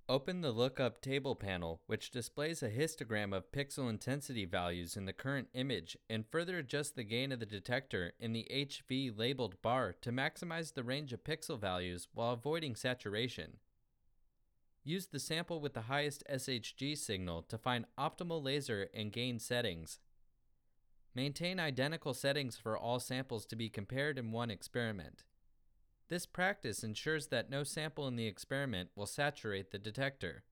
Open the Lookup Table panel, which displays a histogram of pixel intensity values in the current image, and further adjust the gain of the detector in the HV labeled bar to maximize the range of pixel values while avoiding saturation. Use the sample with the highest SHG signal to find optimal laser and gain settings. Maintain identical settings for all samples to be compared in one experiment. This practice ensures that no sample in the experiment will saturate the detector.